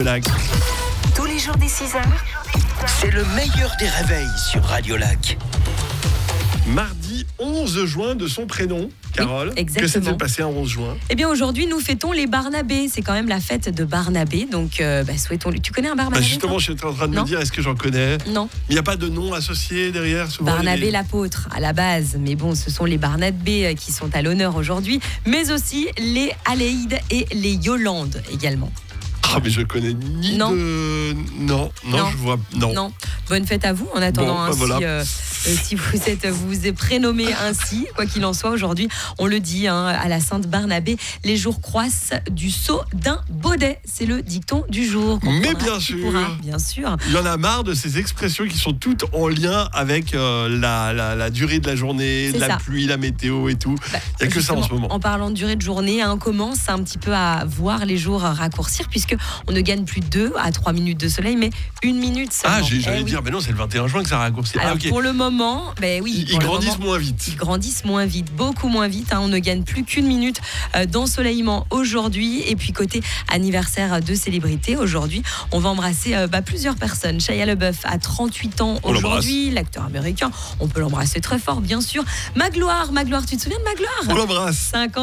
Lac. Tous les jours dès 6h, C'est le meilleur des réveils sur Radio Lac. Mardi 11 juin de son prénom, Carole. Oui, exactement. Que s'est-il passé un 11 juin? Eh bien aujourd'hui nous fêtons les Barnabés. C'est quand même la fête de Barnabé. Donc souhaitons-lui. Tu connais un Barnabé? Justement, j'étais en train de Non. me dire, est-ce que j'en connais? Non. Il n'y a pas de nom associé derrière souvent, Barnabé les- l'apôtre à la base, mais bon, ce sont les Barnabés qui sont à l'honneur aujourd'hui, mais aussi les Aléides et les Yolandes également. Ah, mais je connais ni Non. de... Non, Non. je vois... Non. Non. Bonne fête à vous en attendant Bon, bah ainsi. voilà. Si vous êtes prénommé ainsi, quoi qu'il en soit, aujourd'hui, on le dit à la Sainte Barnabé, les jours croissent du sceau d'un baudet. C'est le dicton du jour. Mais Comprendra bien qui sûr. pourra, bien sûr. Il y en a marre de ces expressions qui sont toutes en lien avec la durée de la journée, C'est la ça. pluie, la météo et tout. Il n'y a que ça en ce Justement, moment. En parlant de durée de journée, on commence un petit peu à voir les jours raccourcir puisque on ne gagne plus 2 à 3 minutes de soleil, mais 1 minute seulement. Ah, j'allais Eh oui. dire, mais non, c'est le 21 juin que ça raccourcit. Alors Ah, ok. pour le moment, oui, Ils pour le grandissent moment, moins vite. Ils grandissent moins vite, beaucoup moins vite. On ne gagne plus qu'1 minute d'ensoleillement aujourd'hui. Et puis côté anniversaire de célébrité, aujourd'hui, on va embrasser plusieurs personnes. Shia LaBeouf a 38 ans On aujourd'hui, l'acteur américain. On peut l'embrasser très fort, bien sûr. Magloire, tu te souviens de Magloire? On l'embrasse.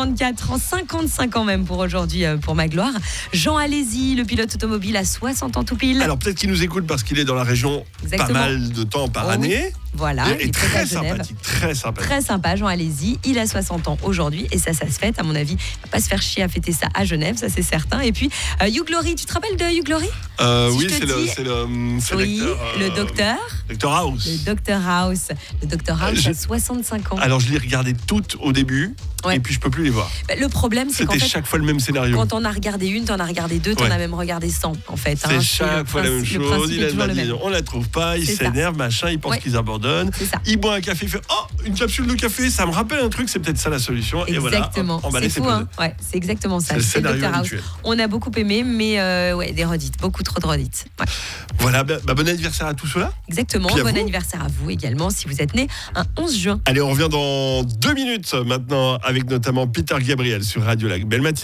54 ans, 55 ans même pour aujourd'hui, pour Magloire. Jean Alési, le pilote automobile, a 60 ans tout pile. Alors peut-être qu'il nous écoute parce qu'il est dans la région Exactement. pas mal de temps par Oh oui. année. Voilà, il Et est très à Genève. sympathique, très sympathique. Très sympa, Jean Alési. Il a 60 ans aujourd'hui et ça se fête. À mon avis, il va pas se faire chier à fêter ça à Genève, ça c'est certain. Et puis, Hugh Laurie, tu te rappelles de Hugh Laurie? Oui, je te c'est le, dis- c'est le, c'est Oui, l'acteur, le docteur. Dr House. Le Dr House. Le Dr House Je- a 65 ans. Alors je les regardais toutes au début, Ouais. et puis je peux plus les voir. Le problème, c'est qu'en C'était fait, chaque fois le même scénario. quand on a regardé une, t'en as regardé deux, t'en Ouais. as même regardé 100 en fait. C'est chaque fois la même le chose. principe Il est a toujours le dit, même. on la trouve pas, il C'est ça. s'énerve, machin, il pense Ouais. qu'ils abandonnent. C'est ça. Il boit un café, il fait une capsule de café, ça me rappelle un truc, c'est peut-être ça la solution. Et voilà, Exactement. emballé, C'est c'est fou, posé. Ouais, c'est exactement ça. C'est le C'est le scénario Dr House. habituel. On a beaucoup aimé, mais des redites, beaucoup trop de redites. Ouais. Voilà, bon anniversaire à tous ceux-là. Exactement. Puis à Bon vous. anniversaire à vous également si vous êtes né un 11 juin. Allez, on revient dans 2 minutes maintenant avec notamment Peter Gabriel sur Radio Lac. Belle matinée.